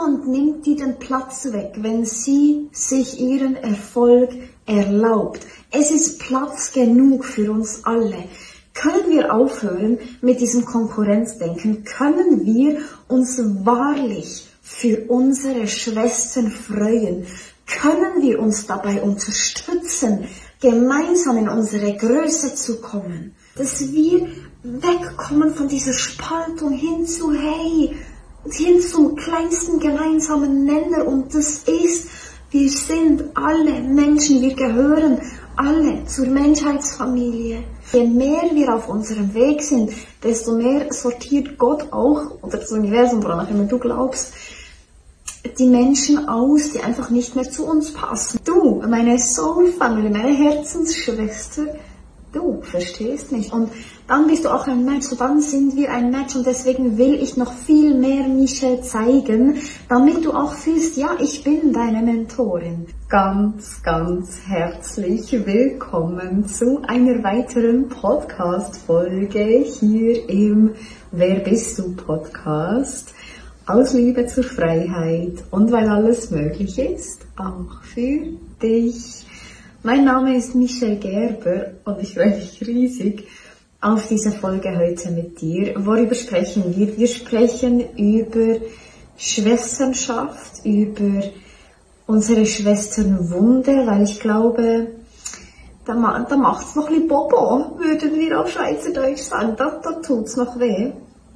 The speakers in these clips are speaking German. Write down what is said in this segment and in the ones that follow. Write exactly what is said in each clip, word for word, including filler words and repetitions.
niemand nimmt dir den Platz weg, wenn sie sich ihren Erfolg erlaubt. Es ist Platz genug für uns alle. Können wir aufhören mit diesem Konkurrenzdenken? Können wir uns wahrlich für unsere Schwestern freuen? Können wir uns dabei unterstützen, gemeinsam in unsere Größe zu kommen? Dass wir wegkommen von dieser Spaltung hin zu, hey, hin zum kleinsten gemeinsamen Nenner. Und das ist, wir sind alle Menschen, wir gehören alle zur Menschheitsfamilie. Je mehr wir auf unserem Weg sind, desto mehr sortiert Gott auch, oder das Universum, woran auch immer du glaubst, die Menschen aus, die einfach nicht mehr zu uns passen. Du, meine Soul Family, meine Herzensschwester, du verstehst mich. Und dann bist du auch ein Match, so dann sind wir ein Match und deswegen will ich noch viel mehr Michelle zeigen, damit du auch fühlst, ja, ich bin deine Mentorin. Ganz, ganz herzlich willkommen zu einer weiteren Podcast-Folge hier im Wer bist du Podcast. Aus Liebe zur Freiheit und weil alles möglich ist, auch für dich. Mein Name ist Michelle Gerber und ich freue mich riesig auf diese Folge heute mit dir. Worüber sprechen wir? Wir sprechen über Schwesternschaft, über unsere Schwesternwunde, weil ich glaube, da, da macht es noch ein bisschen Bobo, würden wir auf Schweizerdeutsch sagen. Da, da tut es noch weh.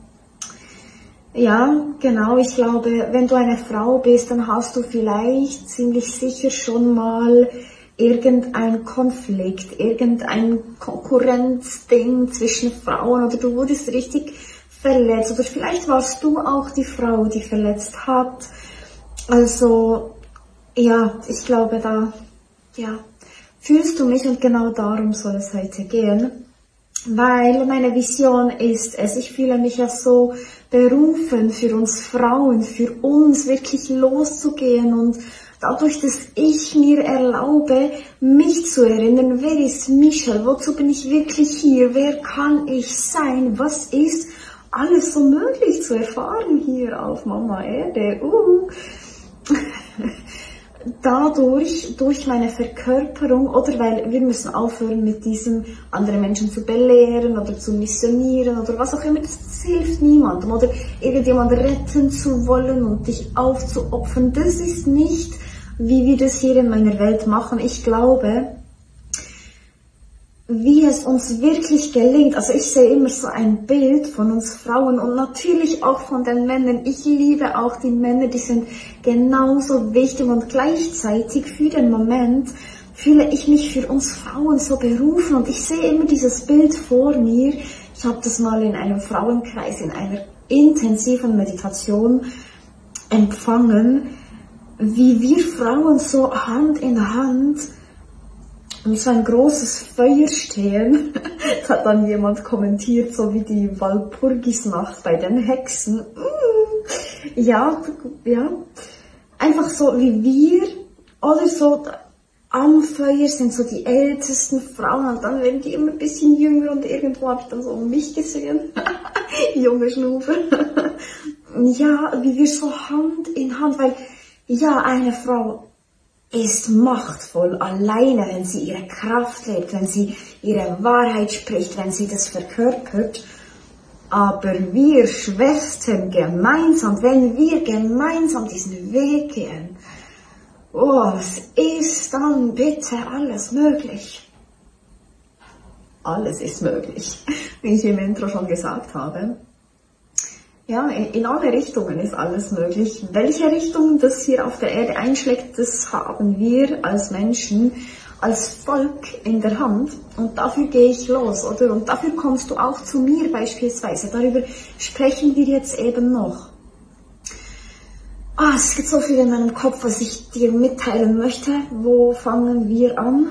Ja, genau. Ich glaube, wenn du eine Frau bist, dann hast du vielleicht ziemlich sicher schon mal irgendein Konflikt, irgendein Konkurrenzding zwischen Frauen oder du wurdest richtig verletzt oder vielleicht warst du auch die Frau, die verletzt hat. Also, ja, ich glaube, da, ja, fühlst du mich und genau darum soll es heute gehen. Weil meine Vision ist es, ich fühle mich ja so berufen für uns Frauen, für uns wirklich loszugehen und dadurch, dass ich mir erlaube, mich zu erinnern, wer ist Michelle, wozu bin ich wirklich hier, wer kann ich sein, was ist alles so möglich zu erfahren hier auf Mama Erde. Uh. Dadurch, durch meine Verkörperung, oder weil wir müssen aufhören mit diesem, andere Menschen zu belehren oder zu missionieren oder was auch immer, das hilft niemandem, oder irgendjemand retten zu wollen und dich aufzuopfern, das ist nicht, wie wir das hier in meiner Welt machen. Ich glaube, wie es uns wirklich gelingt, also ich sehe immer so ein Bild von uns Frauen und natürlich auch von den Männern. Ich liebe auch die Männer, die sind genauso wichtig und gleichzeitig für den Moment fühle ich mich für uns Frauen so berufen und ich sehe immer dieses Bild vor mir. Ich habe das mal in einem Frauenkreis, in einer intensiven Meditation empfangen, wie wir Frauen so Hand in Hand und so ein großes Feuer stehen, hat dann jemand kommentiert, so wie die Walpurgisnacht bei den Hexen. Mm, ja, ja, einfach so wie wir, oder so am Feuer sind so die ältesten Frauen und dann werden die immer ein bisschen jünger und irgendwo habe ich dann so mich gesehen, junge Schnufe. Ja, wie wir so Hand in Hand, weil ja, eine Frau ist machtvoll alleine, wenn sie ihre Kraft lebt, wenn sie ihre Wahrheit spricht, wenn sie das verkörpert. Aber wir Schwestern gemeinsam, wenn wir gemeinsam diesen Weg gehen, oh, was ist dann bitte alles möglich? Alles ist möglich, wie ich im Intro schon gesagt habe. Ja, in alle Richtungen ist alles möglich. Welche Richtung das hier auf der Erde einschlägt, das haben wir als Menschen, als Volk in der Hand. Und dafür gehe ich los, oder? Und dafür kommst du auch zu mir beispielsweise. Darüber sprechen wir jetzt eben noch. Ah, es gibt so viel in meinem Kopf, was ich dir mitteilen möchte. Wo fangen wir an?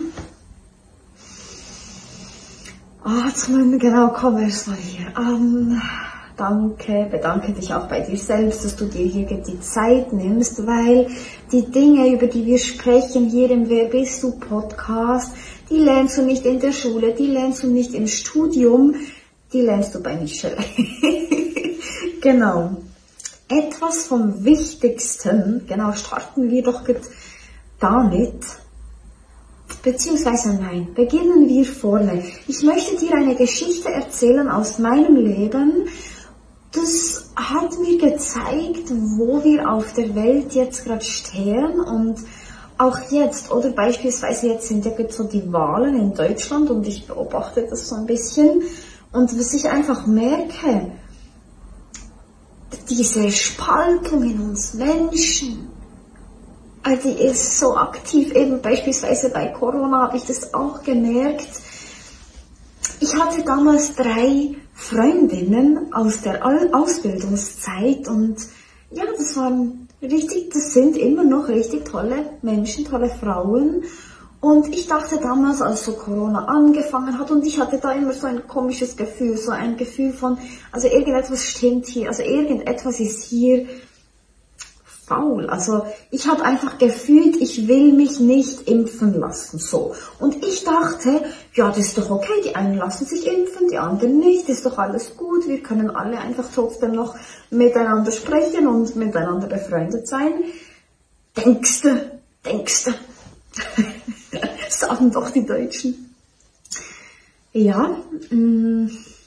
Ah, zum genau, kommen wir erst mal hier an. Danke, bedanke dich auch bei dir selbst, dass du dir hier die Zeit nimmst, weil die Dinge, über die wir sprechen hier im Wer bist du Podcast, die lernst du nicht in der Schule, die lernst du nicht im Studium, die lernst du bei Michelle. Genau. etwas vom Wichtigsten, genau, starten wir doch damit, beziehungsweise nein, beginnen wir vorne. Ich möchte dir eine Geschichte erzählen aus meinem Leben. Das hat mir gezeigt, wo wir auf der Welt jetzt gerade stehen und auch jetzt, oder beispielsweise jetzt sind ja so die Wahlen in Deutschland und ich beobachte das so ein bisschen und was ich einfach merke, diese Spaltung in uns Menschen, also die ist so aktiv, eben beispielsweise bei Corona habe ich das auch gemerkt. Ich hatte damals drei Freundinnen aus der Ausbildungszeit und ja, das waren richtig, das sind immer noch richtig tolle Menschen, tolle Frauen. Und ich dachte damals, als so Corona angefangen hat, und ich hatte da immer so ein komisches Gefühl, so ein Gefühl von, also irgendetwas stimmt hier, also irgendetwas ist hier faul. Also ich habe einfach gefühlt, ich will mich nicht impfen lassen, so. Und ich dachte, ja, das ist doch okay, die einen lassen sich impfen, die anderen nicht, das ist doch alles gut, wir können alle einfach trotzdem noch miteinander sprechen und miteinander befreundet sein. Denkste, denkste. Sagen doch die Deutschen. Ja, mh,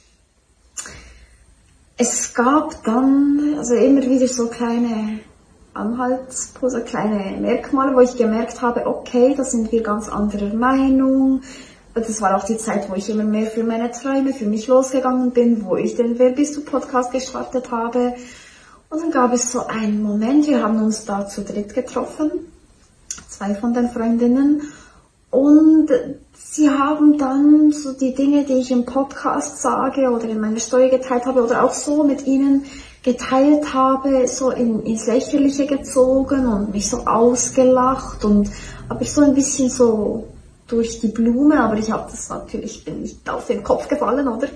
es gab dann also immer wieder so kleine Anhaltspunkte, kleine Merkmale, wo ich gemerkt habe, okay, da sind wir ganz anderer Meinung. Das war auch die Zeit, wo ich immer mehr für meine Träume, für mich losgegangen bin, wo ich den Wer bist du Podcast gestartet habe. Und dann gab es so einen Moment, wir haben uns da zu dritt getroffen, zwei von den Freundinnen, und sie haben dann so die Dinge, die ich im Podcast sage oder in meiner Story geteilt habe oder auch so mit ihnen geteilt habe, so in, ins Lächerliche gezogen und mich so ausgelacht und aber so ein bisschen so durch die Blume, aber ich habe das natürlich, bin nicht auf den Kopf gefallen, oder?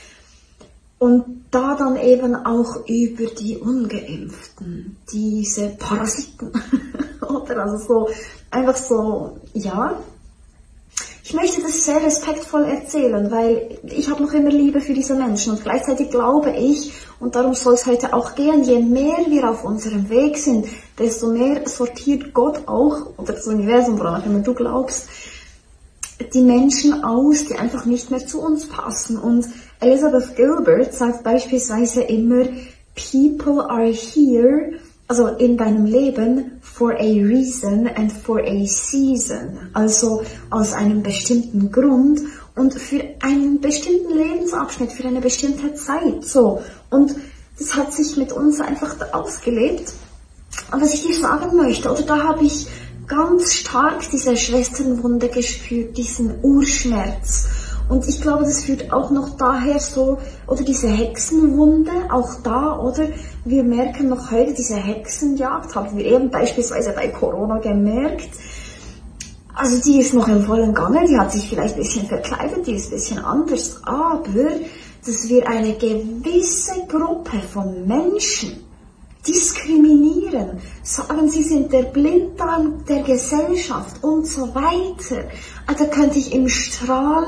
Und da dann eben auch über die Ungeimpften, diese Parasiten, oder? Also so, einfach so, ja. Ich möchte das sehr respektvoll erzählen, weil ich habe noch immer Liebe für diese Menschen und gleichzeitig glaube ich, und darum soll es heute auch gehen, je mehr wir auf unserem Weg sind, desto mehr sortiert Gott auch, oder das Universum, woran auch immer du glaubst, die Menschen aus, die einfach nicht mehr zu uns passen. Und Elizabeth Gilbert sagt beispielsweise immer, people are here, also in deinem Leben, for a reason and for a season, also aus einem bestimmten Grund und für einen bestimmten Lebensabschnitt, für eine bestimmte Zeit, so. Und das hat sich mit uns einfach ausgelebt. Und was ich dir sagen möchte, oder da habe ich ganz stark diese Schwesternwunde gespürt, diesen Urschmerz. Und ich glaube, das führt auch noch daher so, oder diese Hexenwunde, auch da, oder? Wir merken noch heute, diese Hexenjagd, haben wir eben beispielsweise bei Corona gemerkt. Also die ist noch im vollen Gange, die hat sich vielleicht ein bisschen verkleidet, die ist ein bisschen anders, aber dass wir eine gewisse Gruppe von Menschen diskriminieren, sagen, sie sind der Blinddarm der Gesellschaft und so weiter. Also könnte ich im Strahl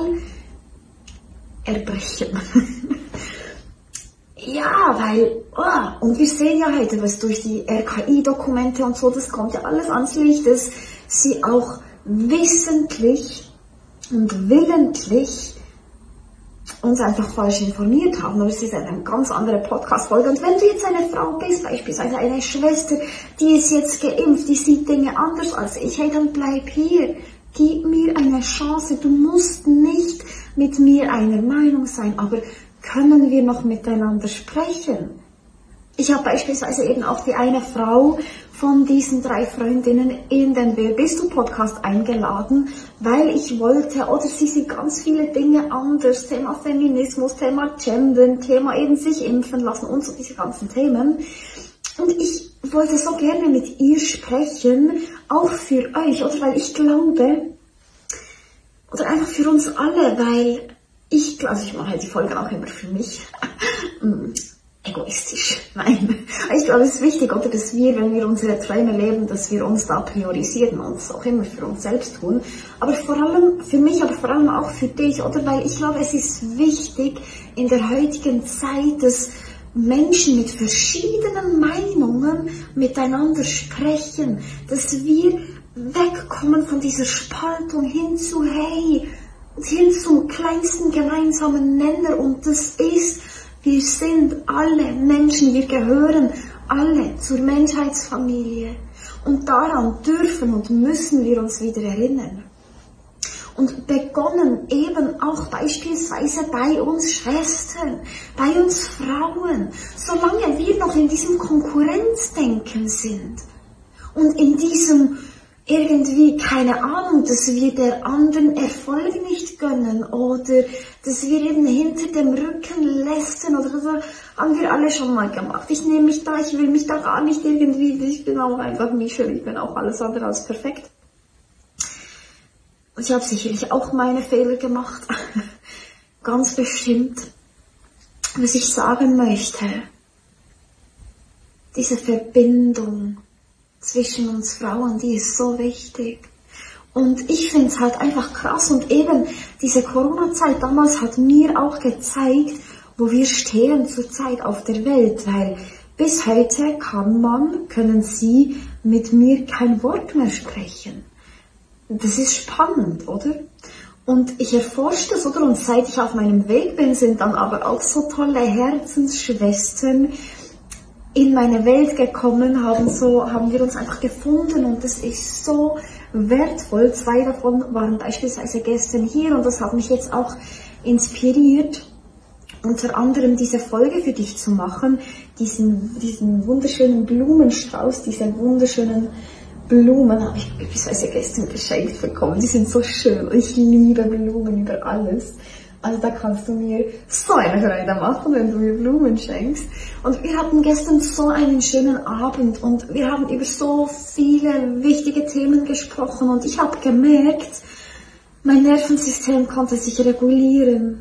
erbrechen. Ja, weil, oh, und wir sehen ja heute, was durch die R K I-Dokumente und so, das kommt ja alles ans Licht, dass sie auch wissentlich und willentlich uns einfach falsch informiert haben. Und es ist eine ganz andere Podcast-Folge. Und wenn du jetzt eine Frau bist, beispielsweise eine Schwester, die ist jetzt geimpft, die sieht Dinge anders als ich, hey, dann bleib hier. Gib mir eine Chance. Du musst nicht mit mir einer Meinung sein, aber können wir noch miteinander sprechen? Ich habe beispielsweise eben auch die eine Frau von diesen drei Freundinnen in den Wer bist du Podcast eingeladen, weil ich wollte, oder sie sieht ganz viele Dinge anders, Thema Feminismus, Thema Gendern, Thema eben sich impfen lassen und so diese ganzen Themen. Und ich wollte so gerne mit ihr sprechen, auch für euch, oder weil ich glaube, oder einfach für uns alle, weil ich, also ich mache halt die Folge auch immer für mich, egoistisch, nein. Ich glaube, es ist wichtig, oder, dass wir, wenn wir unsere Träume leben, dass wir uns da priorisieren und es auch immer für uns selbst tun. Aber vor allem für mich, aber vor allem auch für dich, oder, weil ich glaube, es ist wichtig in der heutigen Zeit, dass Menschen mit verschiedenen Meinungen miteinander sprechen, dass wir wegkommen von dieser Spaltung hin zu, hey, hin zum kleinsten gemeinsamen Nenner, und das ist, wir sind alle Menschen, wir gehören alle zur Menschheitsfamilie, und daran dürfen und müssen wir uns wieder erinnern. Und begonnen eben auch beispielsweise bei uns Schwestern, bei uns Frauen, solange wir noch in diesem Konkurrenzdenken sind und in diesem irgendwie, keine Ahnung, dass wir der anderen Erfolg nicht gönnen oder dass wir eben hinter dem Rücken lästern oder so, haben wir alle schon mal gemacht. Ich nehme mich da, ich will mich da gar nicht irgendwie, ich bin auch einfach Michel, ich bin auch alles andere als perfekt. Ich habe sicherlich auch meine Fehler gemacht, ganz bestimmt. Was ich sagen möchte, diese Verbindung zwischen uns Frauen, die ist so wichtig. Und ich finde es halt einfach krass, und eben diese Corona-Zeit damals hat mir auch gezeigt, wo wir stehen zurzeit auf der Welt, weil bis heute kann man, können Sie mit mir kein Wort mehr sprechen. Das ist spannend, oder? Und ich erforsche das, oder? Und seit ich auf meinem Weg bin, sind dann aber auch so tolle Herzensschwestern in meine Welt gekommen, haben so, haben wir uns einfach gefunden, und das ist so wertvoll. Zwei davon waren beispielsweise gestern hier, und das hat mich jetzt auch inspiriert, unter anderem diese Folge für dich zu machen, diesen, diesen wunderschönen Blumenstrauß, diese wunderschönen Blumen habe ich beispielsweise gestern geschenkt bekommen. Die sind so schön. Ich liebe Blumen über alles. Also da kannst du mir so eine Freude machen, wenn du mir Blumen schenkst. Und wir hatten gestern so einen schönen Abend, und wir haben über so viele wichtige Themen gesprochen, und ich habe gemerkt, mein Nervensystem konnte sich regulieren.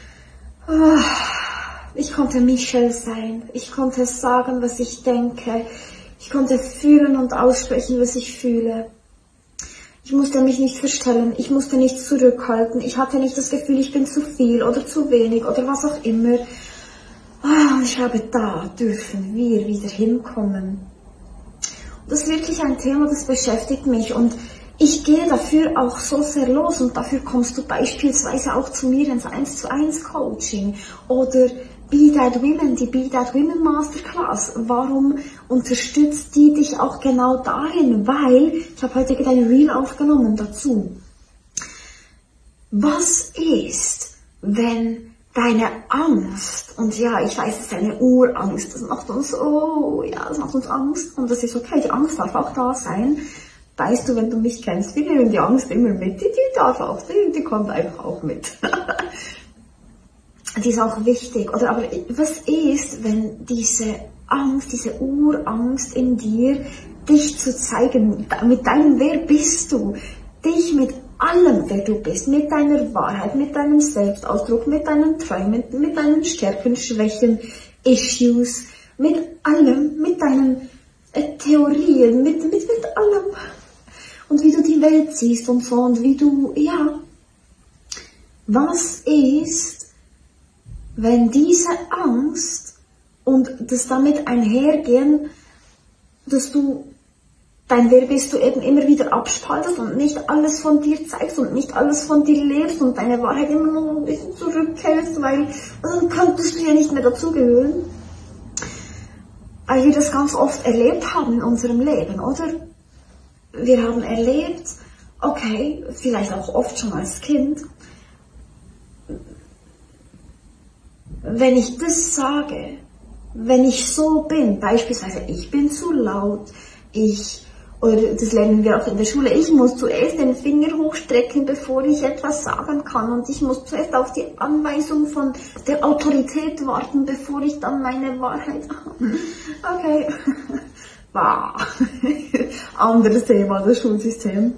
Ich konnte Michel sein. Ich konnte sagen, was ich denke. Ich konnte fühlen und aussprechen, was ich fühle. Ich musste mich nicht verstellen, ich musste nicht zurückhalten, ich hatte nicht das Gefühl, ich bin zu viel oder zu wenig oder was auch immer. Und ich glaube, da dürfen wir wieder hinkommen. Und das ist wirklich ein Thema, das beschäftigt mich, und ich gehe dafür auch so sehr los, und dafür kommst du beispielsweise auch zu mir ins eins zu eins Coaching oder Be That Women, die Be That Women Masterclass. Warum unterstützt die dich auch genau darin? Weil, ich habe heute ein Reel aufgenommen dazu. Was ist, wenn deine Angst, und ja, ich weiß, es ist eine Urangst, das macht uns, oh ja, das macht uns Angst, und das ist okay, die Angst darf auch da sein. Weißt du, wenn du mich kennst, wir nehmen die Angst immer mit, die, die darf auch, die, die kommt einfach auch mit. Die ist auch wichtig. Oder aber was ist, wenn diese Angst, diese Urangst in dir, dich zu zeigen, mit deinem Wer bist du, dich mit allem, wer du bist, mit deiner Wahrheit, mit deinem Selbstausdruck, mit deinen Träumen, mit deinen Stärken, Schwächen, Issues, mit allem, mit deinen äh, Theorien, mit, mit, mit allem. Und wie du die Welt siehst und so, und wie du, ja, was ist, wenn diese Angst und das damit einhergehen, dass du dein Wer bist du eben immer wieder abspaltest und nicht alles von dir zeigst und nicht alles von dir lebst und deine Wahrheit immer noch ein bisschen zurückhältst, weil dann könntest du ja nicht mehr dazugehören. Weil wir das ganz oft erlebt haben in unserem Leben, oder? Wir haben erlebt, okay, vielleicht auch oft schon als Kind, wenn ich das sage, wenn ich so bin, beispielsweise ich bin zu laut, ich, oder das lernen wir auch in der Schule, ich muss zuerst den Finger hochstrecken, bevor ich etwas sagen kann, und ich muss zuerst auf die Anweisung von der Autorität warten, bevor ich dann meine Wahrheit habe. Okay, wow. Anderes Thema, das Schulsystem.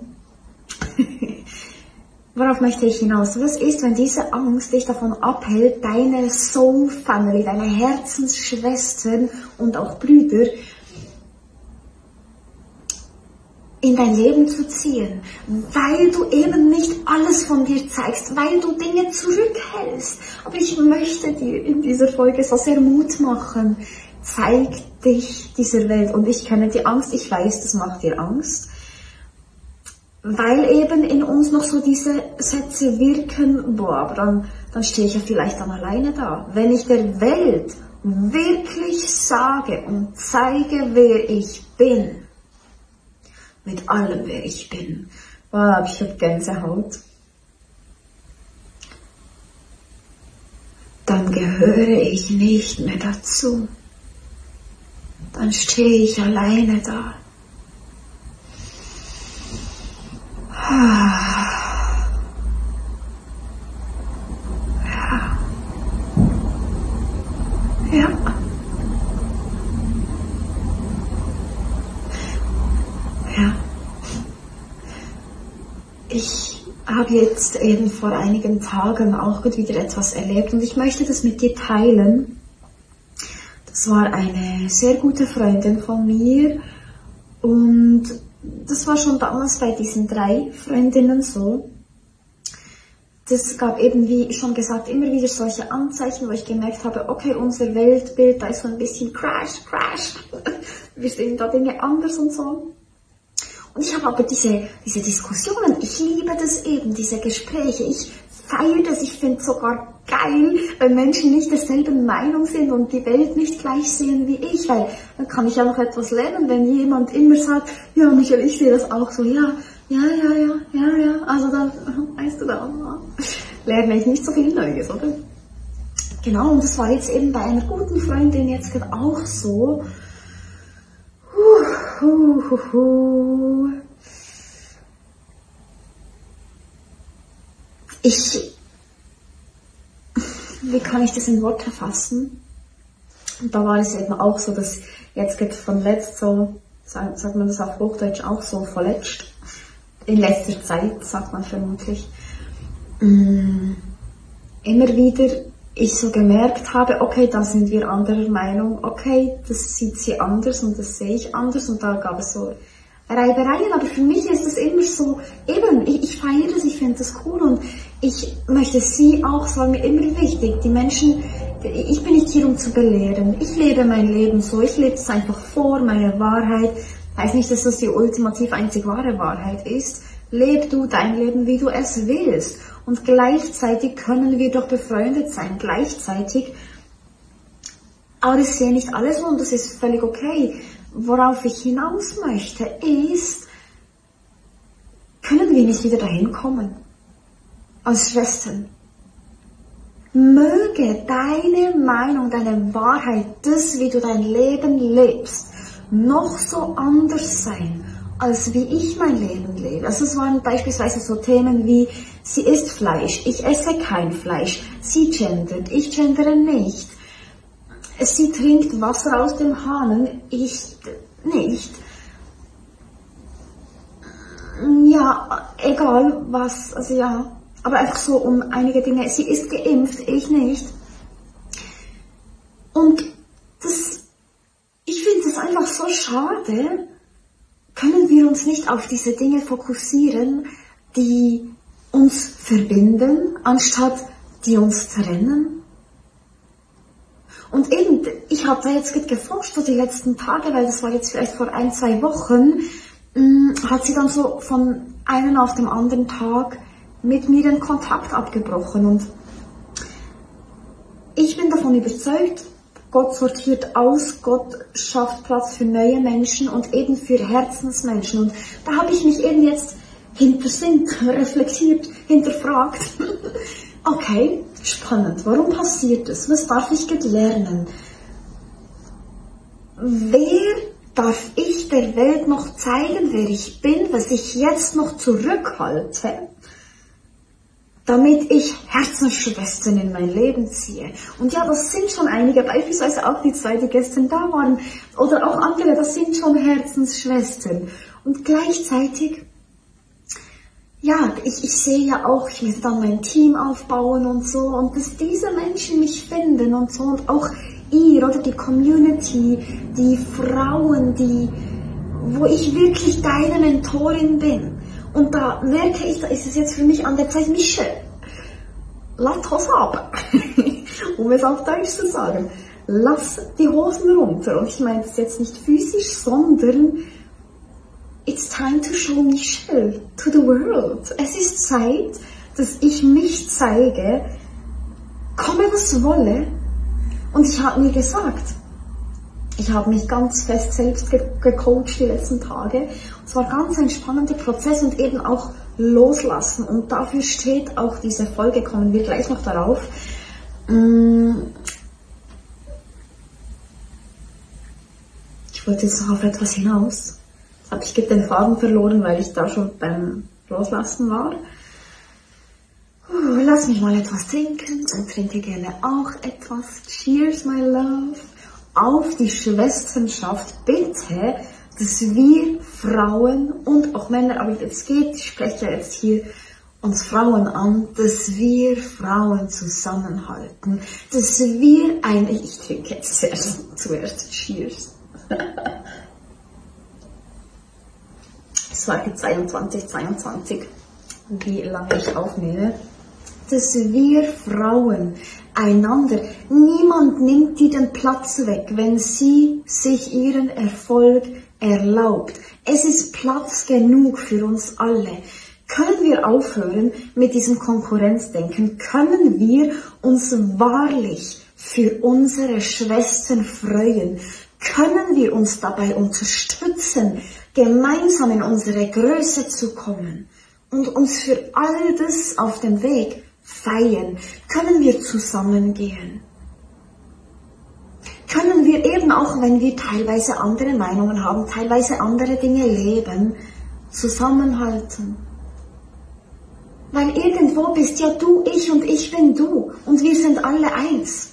Worauf möchte ich hinaus? Was ist, wenn diese Angst dich davon abhält, deine Soul Family, deine Herzensschwestern und auch Brüder in dein Leben zu ziehen, weil du eben nicht alles von dir zeigst, weil du Dinge zurückhältst. Aber ich möchte dir in dieser Folge so sehr Mut machen. Zeig dich dieser Welt. Und ich kenne die Angst, ich weiß, das macht dir Angst. Weil eben in uns noch so diese Sätze wirken, boah, aber dann, dann stehe ich ja vielleicht dann alleine da. Wenn ich der Welt wirklich sage und zeige, wer ich bin, mit allem, wer ich bin. Wow, ich habe Gänsehaut. Dann gehöre ich nicht mehr dazu. Dann stehe ich alleine da. Ja. Ja. Ja. Ich habe jetzt eben vor einigen Tagen auch wieder etwas erlebt und ich möchte das mit dir teilen. Das war eine sehr gute Freundin von mir und das war schon damals bei diesen drei Freundinnen so. Das gab eben, wie schon gesagt, immer wieder solche Anzeichen, wo ich gemerkt habe, okay, unser Weltbild, da ist so ein bisschen Crash, Crash. Wir sehen da Dinge anders und so. Und ich habe aber diese, diese Diskussionen, ich liebe das eben, diese Gespräche, ich feiere das, ich finde es sogar geil, wenn Menschen nicht derselben Meinung sind und die Welt nicht gleich sehen wie ich, weil dann kann ich ja noch etwas lernen, wenn jemand immer sagt, ja Michael, ich sehe das auch so, ja, ja, ja, ja, ja, ja, also dann, weißt du da, lerne ich nicht so viel Neues, oder? Genau, und das war jetzt eben bei einer guten Freundin jetzt gerade auch so. Huh, huh, huh, huh. Ich, wie kann ich das in Worte fassen? Und da war es eben auch so, dass jetzt geht von letzt so, sagt, sagt man das auf Hochdeutsch auch so, verletzt. In letzter Zeit, sagt man vermutlich. Mm, immer wieder ich so gemerkt habe, okay, da sind wir anderer Meinung, okay, das sieht sie anders und das sehe ich anders und da gab es so Reibereien, aber für mich ist es immer so, eben, ich, ich feiere das, ich finde das cool und ich möchte sie auch, es war mir immer wichtig, die Menschen, ich bin nicht hier, um zu belehren, ich lebe mein Leben so, ich lebe es einfach vor, meine Wahrheit, heißt nicht, dass das die ultimativ einzig wahre Wahrheit ist, leb du dein Leben, wie du es willst und gleichzeitig können wir doch befreundet sein, gleichzeitig, aber das sehe nicht alle so und das ist völlig okay. Worauf ich hinaus möchte, ist, können wir nicht wieder dahin kommen, als Schwestern. Möge deine Meinung, deine Wahrheit, das, wie du dein Leben lebst, noch so anders sein, als wie ich mein Leben lebe. Also es waren beispielsweise so Themen wie, sie isst Fleisch, ich esse kein Fleisch, sie gendert, ich gendere nicht. Sie trinkt Wasser aus dem Hahn, ich nicht. Ja, egal was, also ja, aber einfach so um einige Dinge. Sie ist geimpft, ich nicht. Und das, ich finde es einfach so schade, können wir uns nicht auf diese Dinge fokussieren, die uns verbinden, anstatt die uns trennen? Und eben, ich habe da jetzt geforscht, so die letzten Tage, weil das war jetzt vielleicht vor ein, zwei Wochen, mh, hat sie dann so von einem auf dem anderen Tag mit mir den Kontakt abgebrochen. Und ich bin davon überzeugt, Gott sortiert aus, Gott schafft Platz für neue Menschen und eben für Herzensmenschen. Und da habe ich mich eben jetzt hintersinnt, reflektiert, hinterfragt. Okay, spannend. Warum passiert das? Was darf ich jetzt lernen? Wer darf ich der Welt noch zeigen, wer ich bin, was ich jetzt noch zurückhalte, damit ich Herzensschwestern in mein Leben ziehe? Und ja, das sind schon einige, beispielsweise auch die zwei, die gestern da waren, oder auch andere, das sind schon Herzensschwestern. Und gleichzeitig, ja, ich, ich sehe ja auch, ich will dann mein Team aufbauen und so, und dass diese Menschen mich finden und so, und auch ihr oder die Community, die Frauen, die, wo ich wirklich deine Mentorin bin. Und da merke ich, da ist es jetzt für mich an der Zeit, Michelle, lass Hose ab, um es auf Deutsch zu sagen. Lass die Hosen runter. Und ich meine das jetzt nicht physisch, sondern it's time to show Michelle to the world. Es ist Zeit, dass ich mich zeige, komme was wolle. Und ich habe mir gesagt, ich habe mich ganz fest selbst ge gecoacht die letzten Tage. Und es war ganz ein spannender Prozess und eben auch loslassen. Und dafür steht auch diese Folge, kommen wir gleich noch darauf. Ich wollte jetzt noch auf etwas hinaus. Jetzt habe ich den Faden verloren, weil ich da schon beim Loslassen war. Uh, lass mich mal etwas trinken und trinke gerne auch etwas. Cheers, my love. Auf die Schwesternschaft, bitte, dass wir Frauen und auch Männer, aber es geht, ich spreche jetzt hier uns Frauen an, dass wir Frauen zusammenhalten, dass wir eine, ich trinke jetzt zuerst, zuerst Cheers. Es war die zweiundzwanzig zweiundzwanzig, wie lange ich aufnehme. Dass wir Frauen einander, niemand nimmt dir den Platz weg, wenn sie sich ihren Erfolg erlaubt. Es ist Platz genug für uns alle. Können wir aufhören mit diesem Konkurrenzdenken? Können wir uns wahrlich für unsere Schwestern freuen? Können wir uns dabei unterstützen, gemeinsam in unsere Größe zu kommen und uns für all das auf dem Weg feiern? Können wir zusammengehen? Können wir eben auch, wenn wir teilweise andere Meinungen haben, teilweise andere Dinge leben, zusammenhalten? Weil irgendwo bist ja du ich und ich bin du und wir sind alle eins.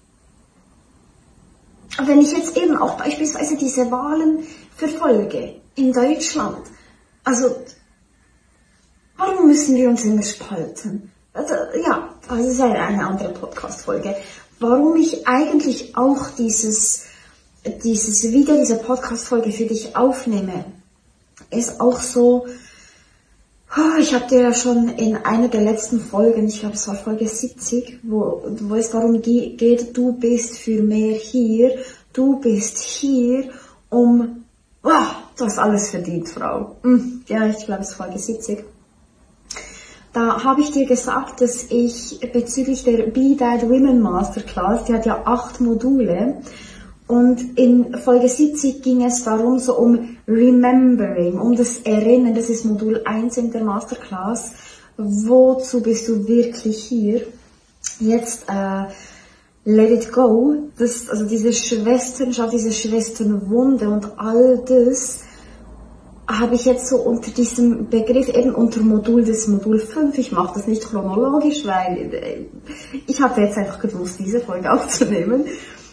Aber wenn ich jetzt eben auch beispielsweise diese Wahlen verfolge in Deutschland, also warum müssen wir uns immer spalten? Also, ja, das ist eine andere Podcast-Folge. Warum ich eigentlich auch dieses, dieses Video, diese Podcast-Folge für dich aufnehme, ist auch so, ich habe dir ja schon in einer der letzten Folgen, ich glaube es war Folge siebzig, wo, wo es darum geht, du bist für mehr hier, du bist hier, um, oh, du hast alles verdient, Frau. Ja, ich glaube es ist Folge siebzig. Da habe ich dir gesagt, dass ich bezüglich der Be That Women Masterclass, die hat ja acht Module, und in Folge siebzig ging es darum, so um Remembering, um das Erinnern, das ist Modul eins in der Masterclass. Wozu bist du wirklich hier? Jetzt äh, Let It Go, das, also diese Schwesternschaft, diese Schwesternwunde und all das habe ich jetzt so unter diesem Begriff, eben unter Modul des Modul fünf, ich mache das nicht chronologisch, weil ich hatte jetzt einfach gewusst, diese Folge aufzunehmen.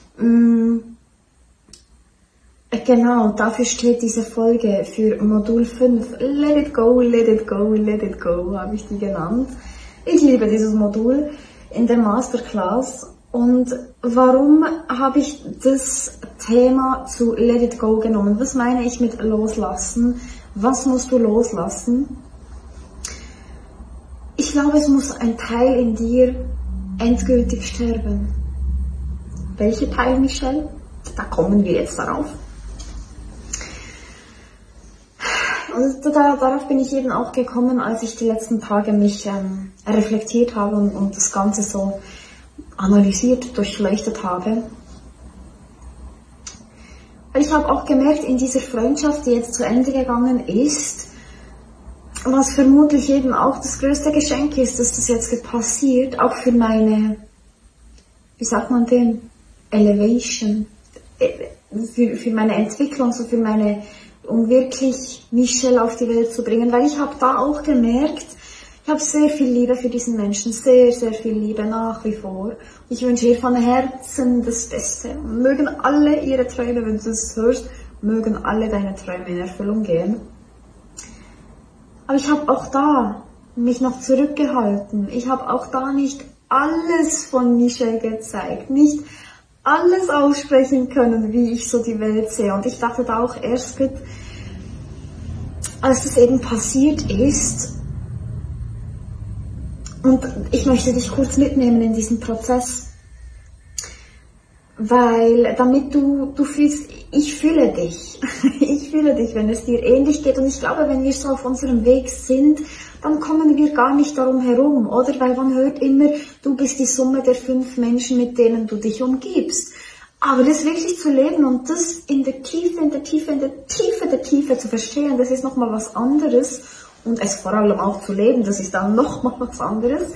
Genau, dafür steht diese Folge für Modul fünf. Let it go, let it go, let it go, habe ich die genannt. Ich liebe dieses Modul in der Masterclass. Und warum habe ich das Thema zu Let it go genommen? Was meine ich mit loslassen? Was musst du loslassen? Ich glaube, es muss ein Teil in dir endgültig sterben. Welcher Teil, Michelle? Da kommen wir jetzt darauf. Und da, darauf bin ich eben auch gekommen, als ich die letzten Tage mich ähm, reflektiert habe und, und das Ganze so analysiert, durchleuchtet habe. Weil ich habe auch gemerkt, in dieser Freundschaft, die jetzt zu Ende gegangen ist, was vermutlich eben auch das größte Geschenk ist, dass das jetzt passiert, auch für meine, wie sagt man denn, Elevation, für, für meine Entwicklung, so für meine, um wirklich Michelle auf die Welt zu bringen, weil ich habe da auch gemerkt, ich habe sehr viel Liebe für diesen Menschen, sehr, sehr viel Liebe nach wie vor. Ich wünsche ihr von Herzen das Beste. Mögen alle ihre Träume, wenn du es hörst, mögen alle deine Träume in Erfüllung gehen. Aber ich habe auch da mich noch zurückgehalten. Ich habe auch da nicht alles von Michelle gezeigt, nicht alles aussprechen können, wie ich so die Welt sehe. Und ich dachte da auch erst, als das eben passiert ist, und ich möchte dich kurz mitnehmen in diesen Prozess, weil damit du, du fühlst, ich fühle dich, ich fühle dich, wenn es dir ähnlich geht, und ich glaube, wenn wir so auf unserem Weg sind, dann kommen wir gar nicht darum herum, oder? Weil man hört immer, du bist die Summe der fünf Menschen, mit denen du dich umgibst. Aber das wirklich zu leben und das in der Tiefe, in der Tiefe, in der Tiefe der Tiefe zu verstehen, das ist nochmal was anderes. Und es vor allem auch zu leben, das ist dann nochmal was anderes.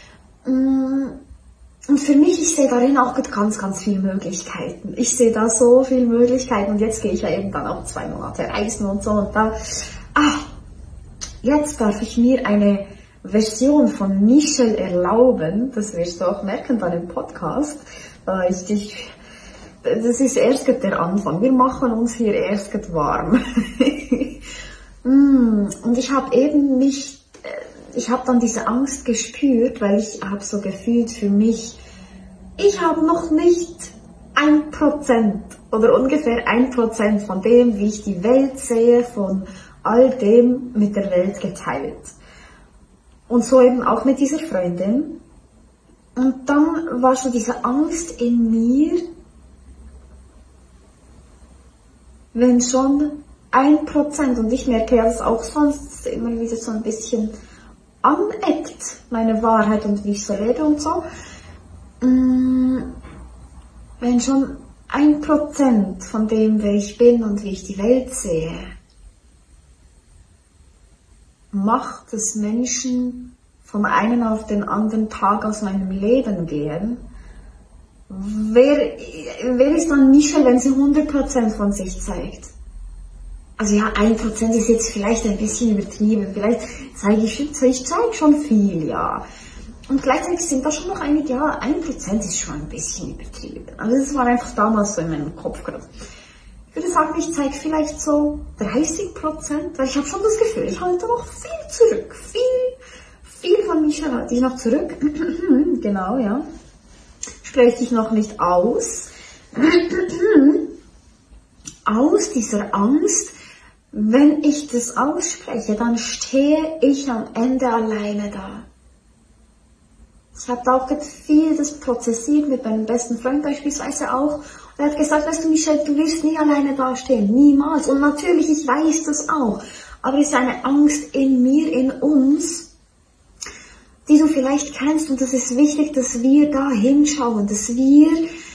Und für mich, ich sehe darin auch ganz, ganz viele Möglichkeiten. Ich sehe da so viele Möglichkeiten, und jetzt gehe ich ja eben dann auch zwei Monate reisen und so, und da, ah, jetzt darf ich mir eine Version von Michelle erlauben, das wirst du auch merken dann im Podcast. Ich, ich, das ist erst der Anfang, wir machen uns hier erst warm. Und ich habe eben mich, ich habe dann diese Angst gespürt, weil ich habe so gefühlt für mich, ich habe noch nicht ein Prozent oder ungefähr ein Prozent von dem, wie ich die Welt sehe, von all dem mit der Welt geteilt. Und so eben auch mit dieser Freundin. Und dann war so diese Angst in mir, wenn schon ein Prozent, und ich merke ja, dass auch sonst immer wieder so ein bisschen aneckt, meine Wahrheit und wie ich so lebe und so, wenn schon ein Prozent von dem, wer ich bin und wie ich die Welt sehe, macht, dass Menschen vom einen auf den anderen Tag aus meinem Leben gehen, wer, wer ist dann Michelle, wenn sie hundert Prozent von sich zeigt? Also ja, ein Prozent ist jetzt vielleicht ein bisschen übertrieben, vielleicht zeige ich, ich zeige schon viel, ja. Und gleichzeitig sind da schon noch einige, ja, ein Prozent ist schon ein bisschen übertrieben. Also das war einfach damals so in meinem Kopf gerade. Ich würde sagen, ich zeige vielleicht so dreißig Prozent, weil ich habe schon das Gefühl, ich halte noch viel zurück, viel, viel von Michelle halte ich noch zurück. Genau, ja. Spreche ich noch nicht aus. Aus dieser Angst, wenn ich das ausspreche, dann stehe ich am Ende alleine da. Ich habe da auch viel das prozessiert mit meinem besten Freund beispielsweise auch. Und er hat gesagt, weißt du Michelle, du wirst nie alleine dastehen, niemals. Und natürlich, ich weiß das auch. Aber es ist eine Angst in mir, in uns, die du vielleicht kennst. Und das ist wichtig, dass wir da hinschauen, dass wir,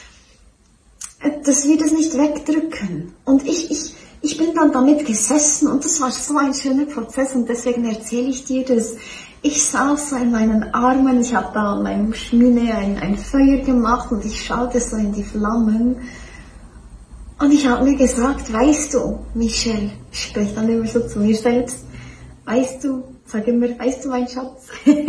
dass wir das nicht wegdrücken. Und ich, ich, ich bin dann damit gesessen, und das war so ein schöner Prozess, und deswegen erzähle ich dir das. Ich saß so in meinen Armen, ich habe da an meinem Schmine ein, ein Feuer gemacht, und ich schaute so in die Flammen. Und ich habe mir gesagt, weißt du, Michelle, ich spreche dann immer so zu mir selbst, weißt du, sag immer, weißt du, mein Schatz,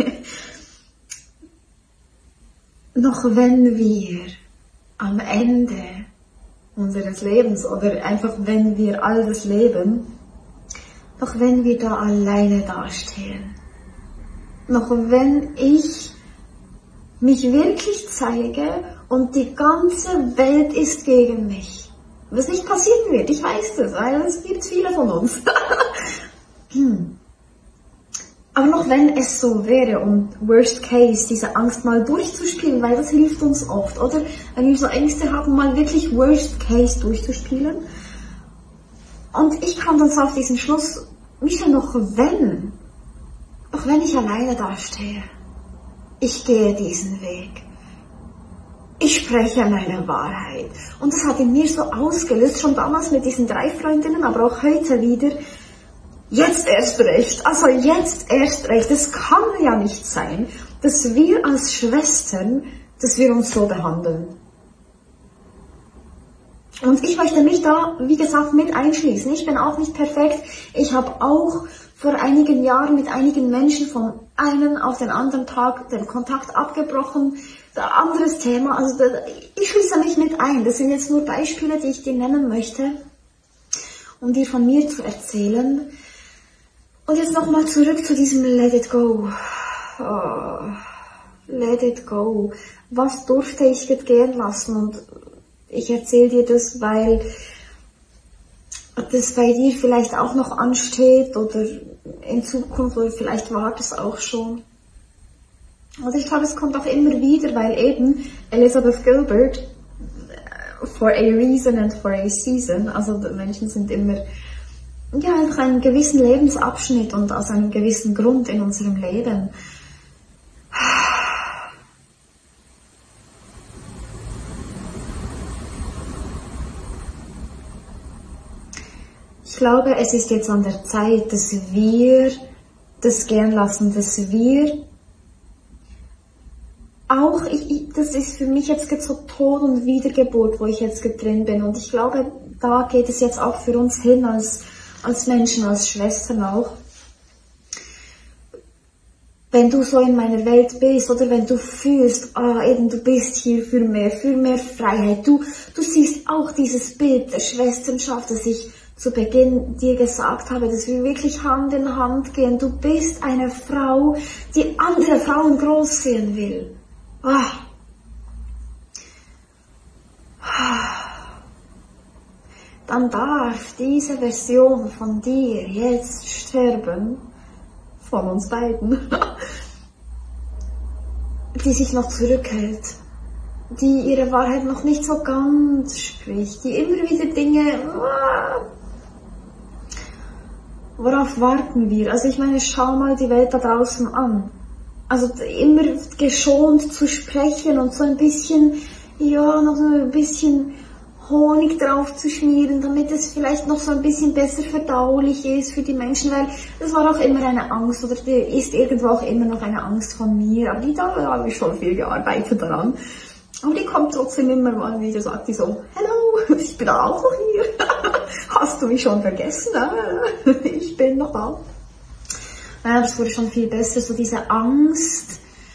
noch wenn wir am Ende unseres Lebens, oder einfach wenn wir all das leben, noch wenn wir da alleine dastehen, noch wenn ich mich wirklich zeige und die ganze Welt ist gegen mich, was nicht passieren wird, ich weiß das, weil es gibt viele von uns. hm. Aber noch wenn es so wäre, und worst case, diese Angst mal durchzuspielen, weil das hilft uns oft, oder? Wenn wir so Ängste haben, mal wirklich worst case durchzuspielen. Und ich kam dann so auf diesen Schluss, Michelle, noch wenn, noch wenn ich alleine dastehe, ich gehe diesen Weg. Ich spreche meine Wahrheit. Und das hat in mir so ausgelöst, schon damals mit diesen drei Freundinnen, aber auch heute wieder, jetzt erst recht, also jetzt erst recht. Es kann ja nicht sein, dass wir als Schwestern, dass wir uns so behandeln. Und ich möchte mich da, wie gesagt, mit einschließen. Ich bin auch nicht perfekt. Ich habe auch vor einigen Jahren mit einigen Menschen von einem auf den anderen Tag den Kontakt abgebrochen. Ein anderes Thema, also ich schließe mich mit ein. Das sind jetzt nur Beispiele, die ich dir nennen möchte, um dir von mir zu erzählen. Und jetzt nochmal zurück zu diesem Let it go. Oh, let it go. Was durfte ich jetzt gehen lassen? Und ich erzähle dir das, weil das bei dir vielleicht auch noch ansteht oder in Zukunft oder vielleicht war das auch schon. Also ich glaube, es kommt auch immer wieder, weil eben Elizabeth Gilbert, for a reason and for a season, also Menschen sind immer ja, einfach einen gewissen Lebensabschnitt und aus einem gewissen Grund in unserem Leben. Ich glaube, es ist jetzt an der Zeit, dass wir das gern lassen, dass wir auch, ich, ich, das ist für mich jetzt so Tod und Wiedergeburt, wo ich jetzt drin bin. Und ich glaube, da geht es jetzt auch für uns hin als, als Menschen, als Schwestern auch. Wenn du so in meiner Welt bist oder wenn du fühlst, ah, eben du bist hier für mehr, für mehr Freiheit. Du, du siehst auch dieses Bild der Schwesternschaft, das ich zu Beginn dir gesagt habe, dass wir wirklich Hand in Hand gehen. Du bist eine Frau, die andere Frauen groß sehen will. Ah. Dann darf diese Version von dir jetzt sterben, von uns beiden, die sich noch zurückhält, die ihre Wahrheit noch nicht so ganz spricht, die immer wieder Dinge, worauf warten wir? Also ich meine, schau mal die Welt da draußen an. Also immer geschont zu sprechen und so ein bisschen, ja, noch so ein bisschen Honig drauf zu schmieren, damit es vielleicht noch so ein bisschen besser verdaulich ist für die Menschen, weil das war auch immer eine Angst oder die ist irgendwo auch immer noch eine Angst von mir, aber die da habe ich schon viel gearbeitet daran. Aber die kommt trotzdem immer mal wieder, sagt die so, hello, ich bin auch noch hier, hast du mich schon vergessen? Ich bin noch da. Ja, das wurde schon viel besser, so diese Angst.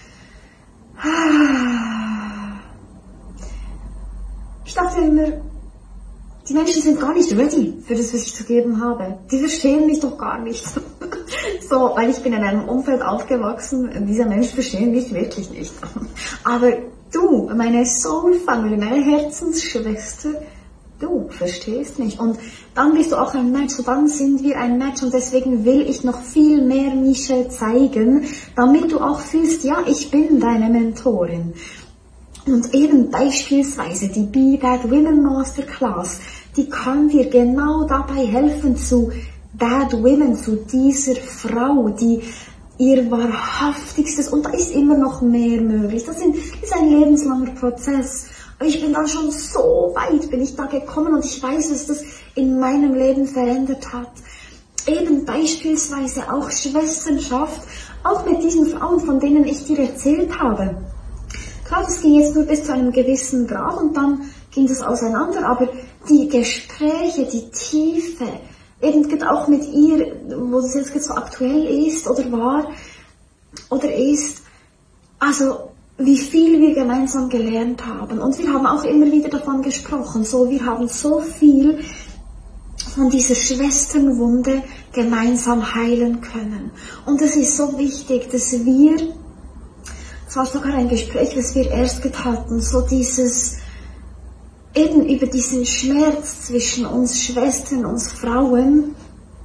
Ich dachte immer, die Menschen sind gar nicht ready für das, was ich zu geben habe. Die verstehen mich doch gar nicht. So, weil ich bin in einem Umfeld aufgewachsen, diese Menschen verstehen mich wirklich nicht. Aber du, meine Soul Family, meine Herzensschwester, du verstehst mich. Und dann bist du auch ein Match, so dann sind wir ein Match und deswegen will ich noch viel mehr Michelle zeigen, damit du auch fühlst, ja, ich bin deine Mentorin. Und eben beispielsweise die Be That Women Masterclass, die kann dir genau dabei helfen zu That Women, zu dieser Frau, die ihr wahrhaftigstes, und da ist immer noch mehr möglich, das ist ein lebenslanger Prozess. Ich bin dann schon so weit, bin ich da gekommen und ich weiß, was das in meinem Leben verändert hat. Eben beispielsweise auch Schwesternschaft, auch mit diesen Frauen, von denen ich dir erzählt habe. Klar, das ging jetzt nur bis zu einem gewissen Grad und dann ging das auseinander, aber die Gespräche, die Tiefe, eben auch mit ihr, wo das jetzt so aktuell ist oder war oder ist, also wie viel wir gemeinsam gelernt haben. Und wir haben auch immer wieder davon gesprochen, so wir haben so viel von dieser Schwesternwunde gemeinsam heilen können. Und es ist so wichtig, dass wir, es war sogar ein Gespräch, das wir erst hatten, so dieses, eben über diesen Schmerz zwischen uns Schwestern, uns Frauen,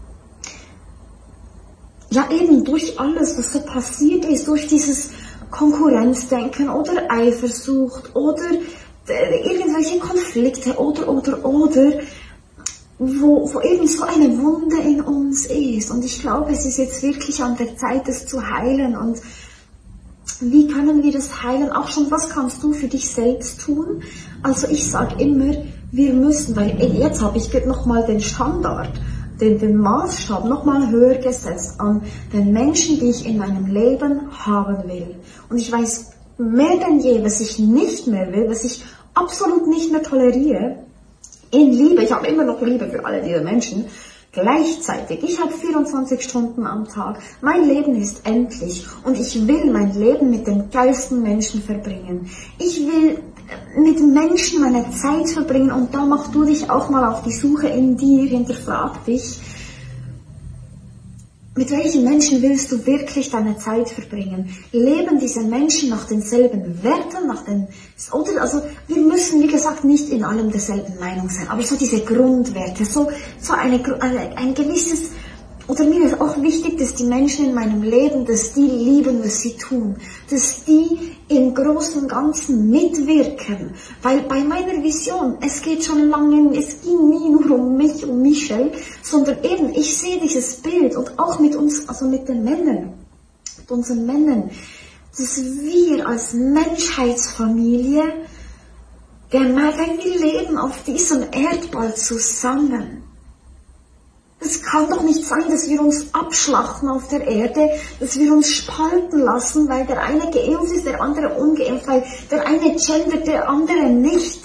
ja eben durch alles, was so passiert ist, durch dieses Konkurrenzdenken oder Eifersucht oder irgendwelche Konflikte oder, oder, oder, wo, wo eben so eine Wunde in uns ist. Und ich glaube, es ist jetzt wirklich an der Zeit, es zu heilen. Und wie können wir das heilen? Auch schon, was kannst du für dich selbst tun? Also ich sage immer, wir müssen, weil jetzt habe ich nochmal den Standard, den, den Maßstab nochmal höher gesetzt an den Menschen, die ich in meinem Leben haben will. Und ich weiß mehr denn je, was ich nicht mehr will, was ich absolut nicht mehr toleriere. In Liebe, ich habe immer noch Liebe für alle diese Menschen. Gleichzeitig, ich habe vierundzwanzig Stunden am Tag. Mein Leben ist endlich und ich will mein Leben mit den geilsten Menschen verbringen. Ich will mit Menschen meine Zeit verbringen und da mach du dich auch mal auf die Suche in dir, hinterfrag dich. Mit welchen Menschen willst du wirklich deine Zeit verbringen? Leben diese Menschen nach denselben Werten, nach den, oder, also, wir müssen, wie gesagt, nicht in allem derselben Meinung sein, aber so diese Grundwerte, so, so eine, eine, ein gewisses, oder mir ist auch wichtig, dass die Menschen in meinem Leben, dass die lieben, was sie tun, dass die im Großen und Ganzen mitwirken, weil bei meiner Vision, es geht schon lange, es ging nie nur um mich, um Michelle, sondern eben, ich sehe dieses Bild und auch mit uns, also mit den Männern, mit unseren Männern, dass wir als Menschheitsfamilie, wenn wir leben auf diesem Erdball zusammen. Es kann doch nicht sein, dass wir uns abschlachten auf der Erde, dass wir uns spalten lassen, weil der eine geimpft ist, der andere ungeimpft, weil der eine gendert, der andere nicht.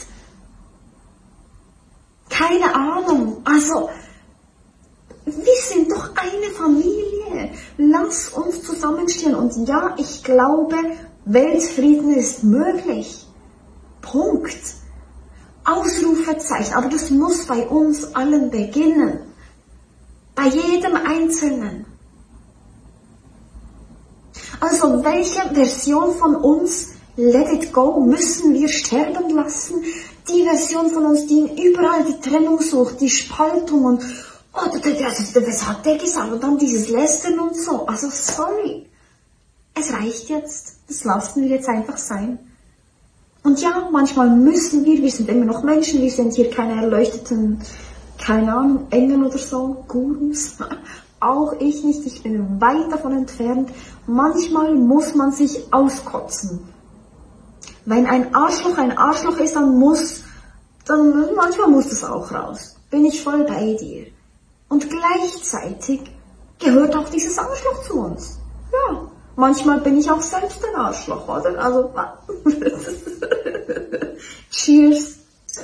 Keine Ahnung. Also, wir sind doch eine Familie. Lass uns zusammenstehen. Und ja, ich glaube, Weltfrieden ist möglich. Punkt. Ausrufezeichen. Aber das muss bei uns allen beginnen. Bei jedem Einzelnen. Also welche Version von uns, let it go, müssen wir sterben lassen? Die Version von uns, die überall die Trennung sucht, die Spaltung und, oh, was hat der gesagt? Und dann dieses Lästern und so. Also sorry. Es reicht jetzt. Das lassen wir jetzt einfach sein. Und ja, manchmal müssen wir, wir sind immer noch Menschen, wir sind hier keine erleuchteten, keine Ahnung, Engel oder so, Gurus, auch ich nicht, ich bin weit davon entfernt. Manchmal muss man sich auskotzen. Wenn ein Arschloch ein Arschloch ist, dann muss, dann manchmal muss das auch raus. Bin ich voll bei dir. Und gleichzeitig gehört auch dieses Arschloch zu uns. Ja, manchmal bin ich auch selbst ein Arschloch, oder? Also, cheers.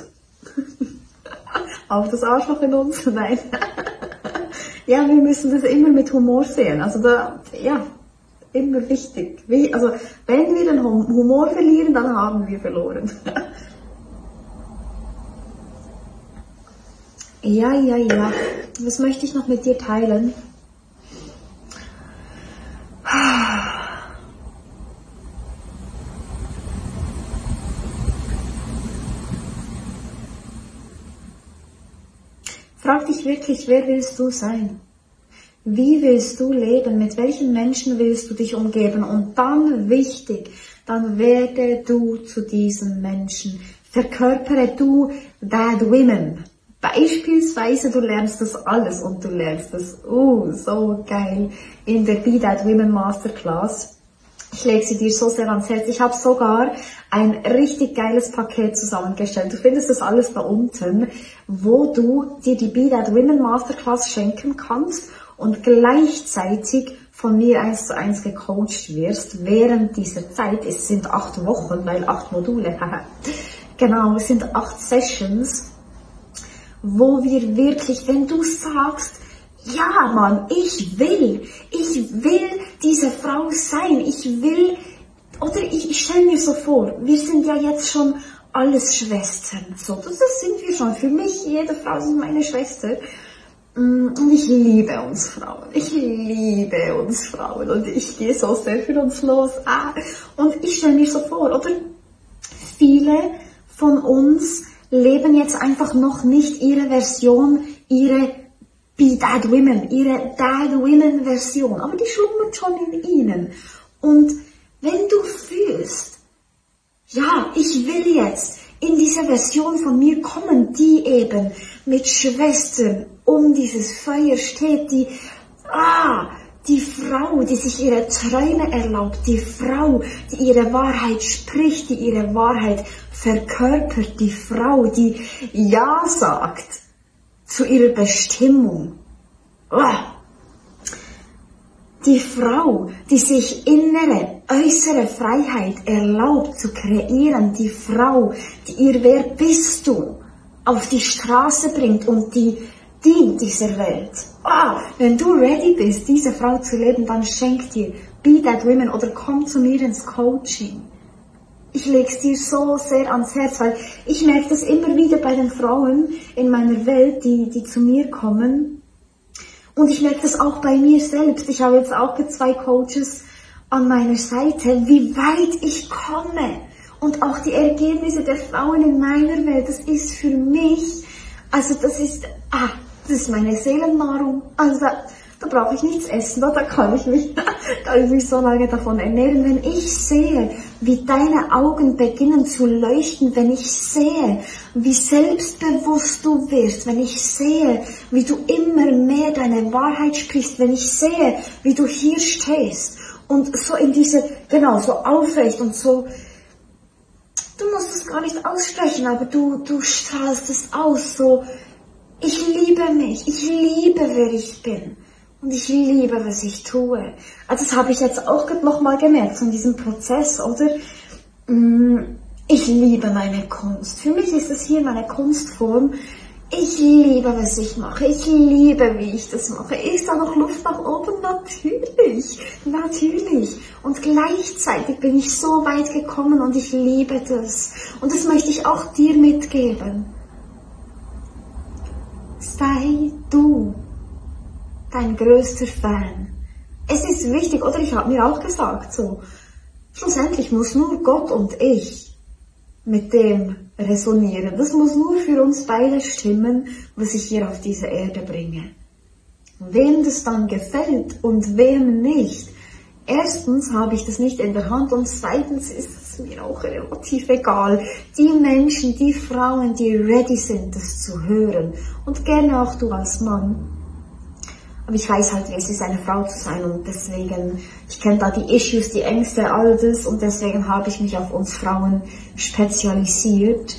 Auf das Arschloch in uns? Nein. Ja, wir müssen das immer mit Humor sehen. Also da, ja, immer wichtig. Wie, also, wenn wir den Humor verlieren, dann haben wir verloren. Ja, ja, ja. Was möchte ich noch mit dir teilen? Frag dich wirklich, wer willst du sein? Wie willst du leben? Mit welchen Menschen willst du dich umgeben? Und dann wichtig, dann werde du zu diesem Menschen. Verkörpere du that women. Beispielsweise, du lernst das alles und du lernst das, oh, so geil, in der Be That Women Masterclass. Ich lege sie dir so sehr ans Herz. Ich habe sogar ein richtig geiles Paket zusammengestellt. Du findest das alles da unten, wo du dir die Be That Women Masterclass schenken kannst und gleichzeitig von mir eins zu eins gecoacht wirst während dieser Zeit. Es sind acht Wochen, weil acht Module. Genau, es sind acht Sessions, wo wir wirklich, wenn du sagst, ja, Mann, ich will, ich will diese Frau sein, ich will, oder ich, ich stelle mir so vor, wir sind ja jetzt schon alles Schwestern, so, das sind wir schon, für mich, jede Frau ist meine Schwester, und ich liebe uns Frauen, ich liebe uns Frauen, und ich gehe so sehr für uns los, ah, und ich stelle mir so vor, oder, viele von uns leben jetzt einfach noch nicht ihre Version, ihre Be That Women, ihre That Women Version, aber die schlummert schon in ihnen. Und wenn du fühlst, ja, ich will jetzt in diese Version von mir kommen, die eben mit Schwestern um dieses Feuer steht, die, ah, die Frau, die sich ihre Träume erlaubt, die Frau, die ihre Wahrheit spricht, die ihre Wahrheit verkörpert, die Frau, die Ja sagt zu ihrer Bestimmung. Oh. Die Frau, die sich innere, äußere Freiheit erlaubt zu kreieren, die Frau, die ihr Wer bist du auf die Straße bringt und die dient dieser Welt. Oh, wenn du ready bist, diese Frau zu leben, dann schenk dir Be That Women oder komm zu mir ins Coaching. Ich leg's dir so sehr ans Herz, weil ich merke das immer wieder bei den Frauen in meiner Welt, die, die zu mir kommen. Und ich merke das auch bei mir selbst. Ich habe jetzt auch zwei Coaches an meiner Seite, wie weit ich komme. Und auch die Ergebnisse der Frauen in meiner Welt, das ist für mich, also das ist, ah, das ist meine Seelennahrung. Also da, da brauche ich nichts essen, da kann ich mich, kann ich mich so lange davon ernähren. Wenn ich sehe, wie deine Augen beginnen zu leuchten, wenn ich sehe, wie selbstbewusst du wirst, wenn ich sehe, wie du immer mehr deine Wahrheit sprichst, wenn ich sehe, wie du hier stehst und so in diese, genau, so aufrecht und so, du musst es gar nicht aussprechen, aber du, du strahlst es aus, so, ich liebe mich, ich liebe, wer ich bin. Und ich liebe, was ich tue. Also das habe ich jetzt auch nochmal gemerkt, von diesem Prozess, oder? Ich liebe meine Kunst. Für mich ist es hier meine Kunstform. Ich liebe, was ich mache. Ich liebe, wie ich das mache. Ist da noch Luft nach oben? Natürlich. Natürlich. Und gleichzeitig bin ich so weit gekommen und ich liebe das. Und das möchte ich auch dir mitgeben. Sei du dein größter Fan. Es ist wichtig, oder ich habe mir auch gesagt, so, schlussendlich muss nur Gott und ich mit dem resonieren. Das muss nur für uns beide stimmen, was ich hier auf diese Erde bringe. Wem das dann gefällt und wem nicht, erstens habe ich das nicht in der Hand und zweitens ist es mir auch relativ egal. Die Menschen, die Frauen, die ready sind, das zu hören und gerne auch du als Mann. Aber ich weiß halt, wie es ist, eine Frau zu sein und deswegen, ich kenne da die Issues, die Ängste, all das und deswegen habe ich mich auf uns Frauen spezialisiert.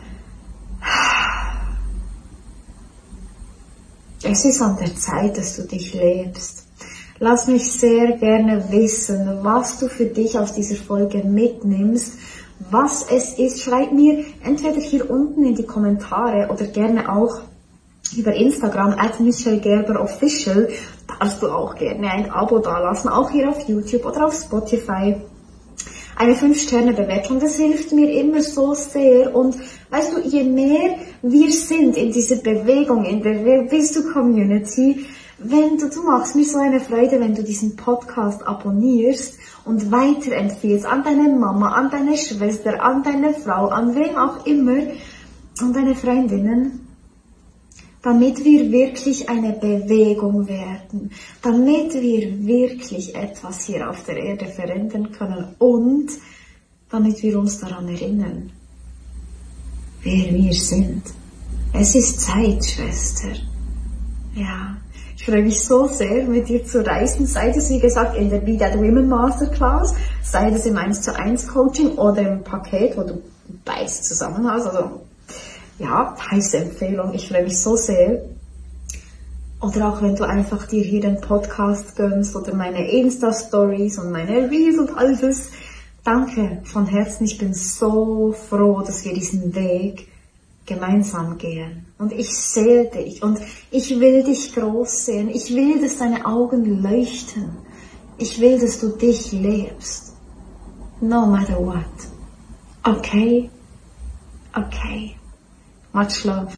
Es ist an der Zeit, dass du dich lebst. Lass mich sehr gerne wissen, was du für dich aus dieser Folge mitnimmst, was es ist. Schreib mir entweder hier unten in die Kommentare oder gerne auch über Instagram at Michelle Gerber Official, darfst du auch gerne ein Abo dalassen, auch hier auf YouTube oder auf Spotify. Eine fünf Sterne Bewertung, das hilft mir immer so sehr und weißt du, je mehr wir sind in dieser Bewegung, in der Wer bist du Community, wenn du, du machst mir so eine Freude, wenn du diesen Podcast abonnierst und weiterempfiehlst an deine Mama, an deine Schwester, an deine Frau, an wem auch immer, an deine Freundinnen, damit wir wirklich eine Bewegung werden, damit wir wirklich etwas hier auf der Erde verändern können und damit wir uns daran erinnern, wer wir sind. Es ist Zeit, Schwester. Ja, ich freue mich so sehr, mit dir zu reisen, sei das wie gesagt in der Be That Women Masterclass, sei das im eins zu eins Coaching oder im Paket, wo du beides zusammen hast, also ja, heiße Empfehlung, ich freue mich so sehr. Oder auch wenn du einfach dir hier den Podcast gönnst oder meine Insta-Stories und meine Reels und all das. Danke von Herzen, ich bin so froh, dass wir diesen Weg gemeinsam gehen. Und ich sehe dich und ich will dich groß sehen. Ich will, dass deine Augen leuchten. Ich will, dass du dich lebst. No matter what. Okay? Okay. Much love.